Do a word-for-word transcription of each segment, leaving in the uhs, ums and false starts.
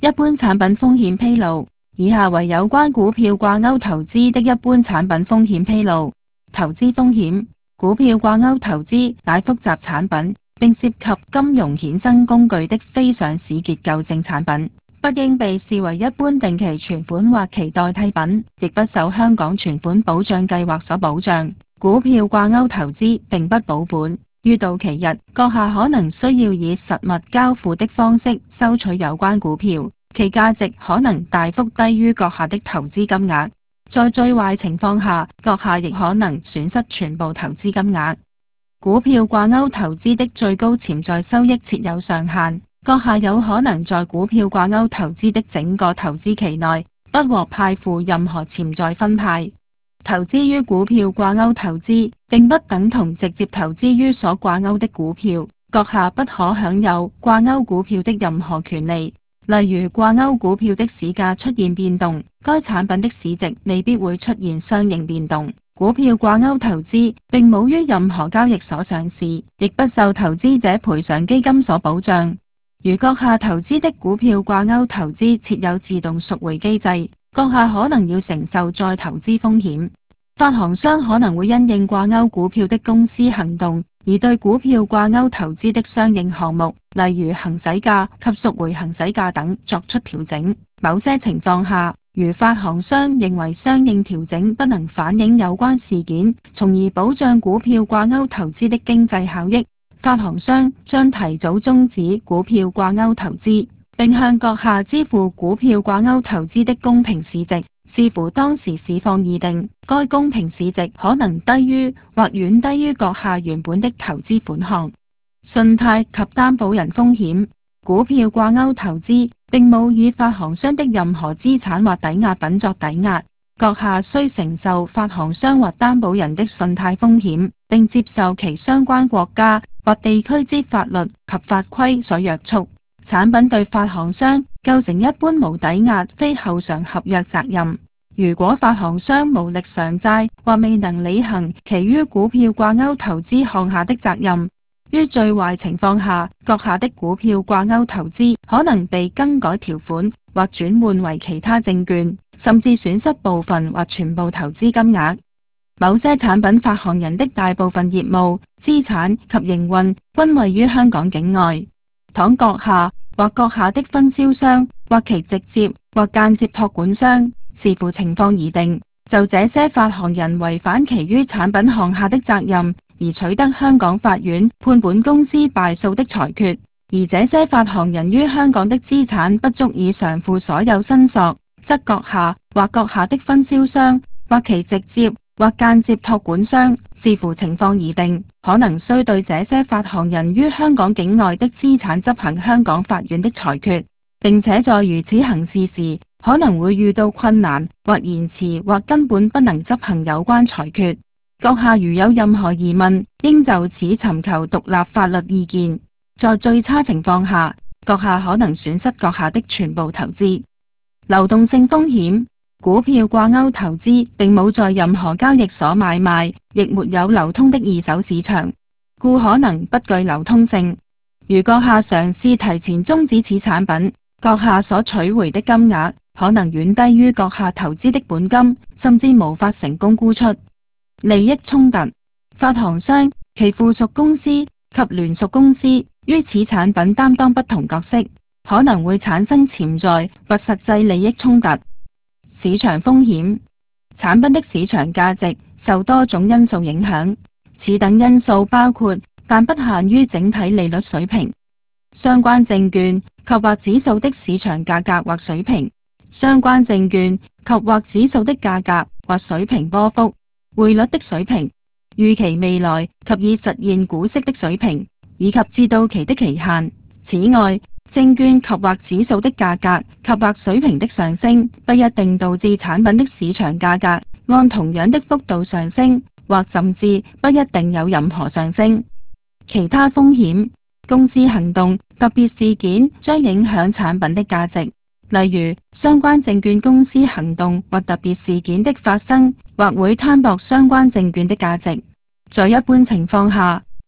一般產品風險披露，以下為有關股票掛鈎投資的一般產品風險披露。投資風險：股票掛鈎投資乃複雜產品，並涉及金融衍生工具的非上市結構性產品，不應被視為一般定期存款或其代替品，亦不受香港存款保障計劃所保障。股票掛鈎投資並不保本。於到期日，閣下可能需要以實物交付的方式收取有關股票，其價值可能大幅低於閣下的投資金額。在最壞情況下，閣下亦可能損失全部投資金額。股票掛鈎投資的最高潛在收益設有上限，閣下有可能在股票掛鈎投資的整個投資期內不獲派付任何潛在分派。投資於股票掛鈎投資並不等同直接投資於所掛鈎的股票，閣下不可享有掛鈎股票的任何權利，例如掛鈎股票的市價出現變動，該產品的市值未必會出現相應變動。股票掛鈎投資並冇於任何交易所上市，亦不受投資者賠償基金所保障。如閣下投資的股票掛鈎投資設有自動贖回機制，閣下可能要承受再投資風險。發行商可能會因應掛鈎股票的公司行動，而對股票掛鈎投資的相應項目，例如行使價及贖回行使價等作出調整。某些情況下，如發行商認為相應調整不能反映有關事件，從而保障股票掛鈎投資的經濟效益，發行商將提早終止股票掛鈎投資，並向閣下支付股票掛鈎投資的公平市值。視乎當時市況而定，該公平市值可能低於或遠低於閣下原本的投資款項。信貸及擔保人風險：股票掛鈎投資並冇以發行商的任何資產或抵押品作抵押，閣下需承受發行商或擔保人的信貸風險，並接受其相關國家或地區之法律及法規所約束。產品對發行商構成一般無抵押非後償合約責任。如果發行商無力償債或未能履行其於股票掛鈎投資項下的責任，於最壞情況下，閣下的股票掛鈎投資可能被更改條款或轉換為其他證券，甚至損失部分或全部投資金額。某些產品發行人的大部分業務、資產及營運均位於香港境外。倘閣下或閣下的分銷商或其直接或間接託管商，視乎情況而定，就這些發行人違反其於產品項下的責任而取得香港法院判本公司敗訴的裁決，而這些發行人於香港的資產不足以償付所有申索，則閣下或閣下的分銷商或其直接或間接託管商，視乎情況而定，可能需對這些發行人於香港境外的資產執行香港法院的裁決，並且在如此行事時，可能會遇到困難或延遲或根本不能執行有關裁決。閣下如有任何疑問，應就此尋求獨立法律意見。在最差情況下，閣下可能損失閣下的全部投資。流動性風險：股票掛鈎投資並冇在任何交易所買賣，亦沒有流通的二手市場，故可能不具流通性。如閣下嘗試提前終止此產品，閣下所取回的金額可能遠低於閣下投資的本金，甚至無法成功沽出。利益衝突：發行商、其附屬公司及聯屬公司於此產品擔當不同角色，可能會產生潛在或實際利益衝突。市場風險：產品的市場價值受多種因素影響，此等因素包括但不限於整體利率水平、相關證券及或指數的市場價格或水平、相關證券及或指數的價格或水平波幅、匯率的水平、預期未來及已實現股息的水平，以及至到期的期限。此外，證券及或指數的價格及或水平的上升，不一定導致產品的市場價格按同樣的幅度上升，或甚至不一定有任何上升。其他風險：公司行動、特別事件將影響產品的價值，例如相關證券公司行動或特別事件的發生，或會攤薄相關證券的價值。在一般情況下，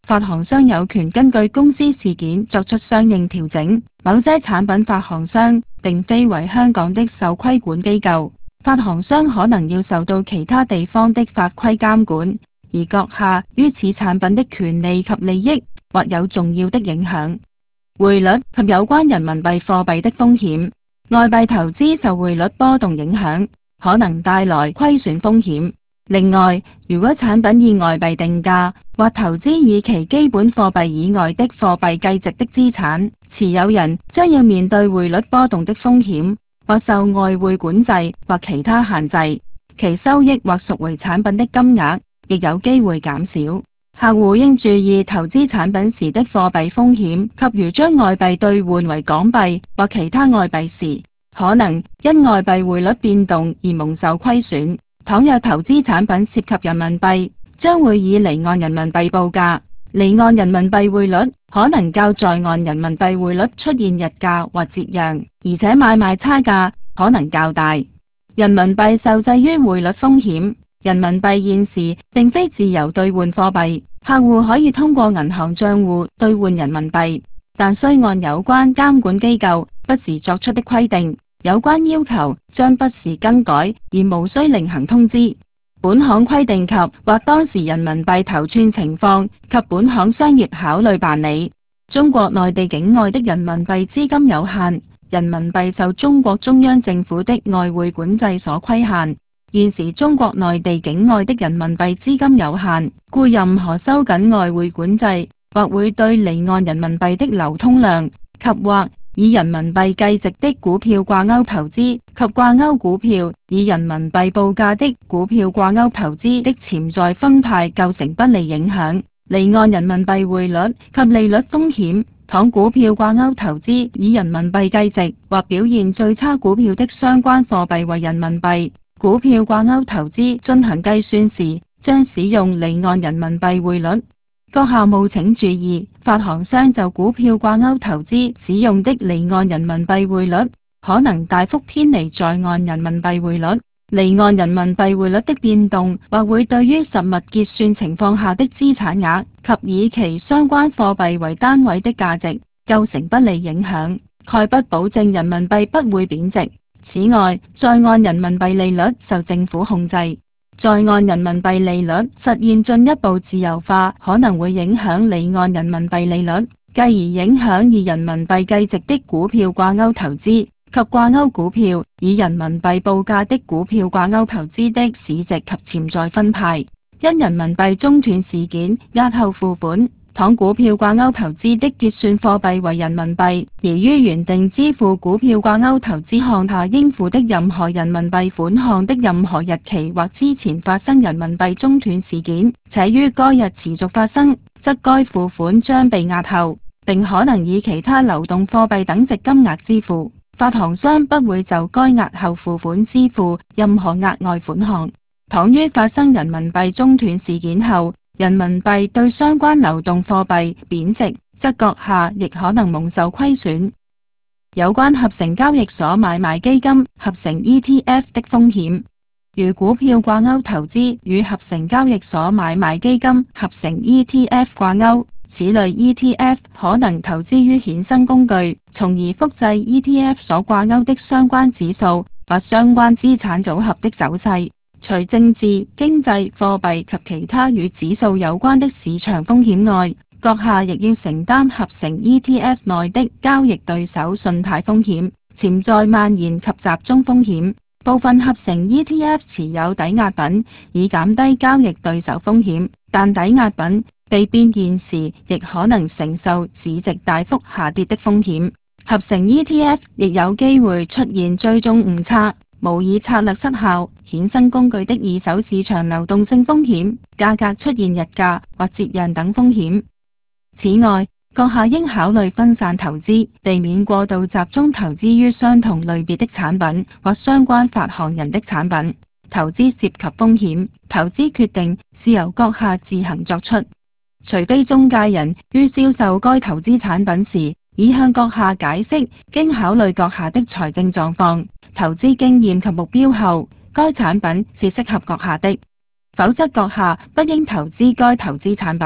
發行商有權根據公司事件作出相應調整。某些產品發行商並非為香港的受規管機構，發行商可能要受到其他地方的法規監管，而閣下於此產品的權利及利益或有重要的影響。匯率及有關人民幣貨幣的風險。外幣投資受匯率波動影響，可能帶來虧損風險。另外，如果產品以外幣定價或投資以其基本貨幣以外的貨幣計值的資產，持有人將要面對匯率波動的風險，或受外匯管制或其他限制，其收益或贖回產品的金額亦有機會減少。客戶應注意投資產品時的貨幣風險，及如將外幣兌換為港幣或其他外幣時，可能因外幣匯率變動而蒙受虧損。倘若投資產品涉及人民幣，將會以離岸人民幣報價，離岸人民幣匯率可能較在岸人民幣匯率出現日價或折讓，而且買賣差價可能較大。人民幣受制於匯率風險，人民幣現時並非自由兌換貨幣，客戶可以通過銀行賬戶兌換人民幣，但需按有關監管機構不時作出的規定。有關要求將不時更改，而無需另行通知。本行規定及或當時人民幣頭寸情況及本行商業考慮辦理。中國內地境外的人民幣資金有限，人民幣受中國中央政府的外匯管制所規限。現時中國內地境外的人民幣資金有限，故任何收緊外匯管制或會對離岸人民幣的流通量及或以人民幣計值的股票掛鈎投資及掛鈎股票以人民幣報價的股票掛鈎投資的潛在分派構成不利影響。離岸人民幣匯率及利率風險。倘股票掛鈎投資以人民幣計值或表現最差股票的相關貨幣為人民幣，股票掛鈎投資進行計算時將使用離岸人民幣匯率。閣下務請注意，發行商就股票掛鈎投資使用的離岸人民幣匯率可能大幅偏離在岸人民幣匯率。離岸人民幣匯率的變動或會對於實物結算情況下的資產額及以其相關貨幣為單位的價值構成不利影響，概不保證人民幣不會貶值。此外，在岸人民幣利率受政府控制。在岸人民幣利率實現進一步自由化，可能會影響離岸人民幣利率，繼而影響以人民幣計值的股票掛鈎投資及掛鈎股票以人民幣報價的股票掛鈎投資的市值及潛在分派。因人民幣中斷事件押後付款，倘股票掛鈎投資的結算貨幣為人民幣，而於原定支付股票掛鈎投資項下應付的任何人民幣款項的任何日期或之前發生人民幣中斷事件，且於該日持續發生，則該付款將被押後，並可能以其他流動貨幣等值金額支付。發行商不會就該押後付款支付任何額外款項。倘於發生人民幣中斷事件後，人民幣對相關流動貨幣貶值，則閣下亦可能蒙受虧損。有關合成交易所買賣基金合成 E T F 的風險。如股票掛鈎投資與合成交易所買賣基金合成 E T F 掛鈎，此類 E T F 可能投資於衍生工具，從而複製 E T F 所掛鈎的相關指數或相關資產組合的走勢。除政治、經濟、貨幣及其他與指數有關的市場風險外，閣下亦要承擔合成 E T F 內的交易對手信貸風險、潛在蔓延及集中風險。部分合成 E T F 持有抵押品，以減低交易對手風險，但抵押品被變現時亦可能承受市值大幅下跌的風險。合成 E T F 亦有機會出現追蹤誤差、模擬策略失效、衍生工具的二手市場流動性風險、價格出現日價或折讓等風險。此外，閣下應考慮分散投資，避免過度集中投資於相同類別的產品或相關發行人的產品。投資涉及風險，投資決定是由閣下自行作出，除非中介人於銷售該投資產品時已向閣下解釋，經考慮閣下的財政狀況、投資經驗及目標後，該產品是適合閣下的，否則閣下不應投資該投資產品。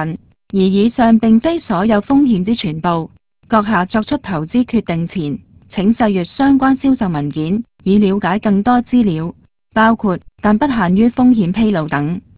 而以上並非所有風險之全部。閣下作出投資決定前，請細閱相關銷售文件，以了解更多資料，包括但不限於風險披露等。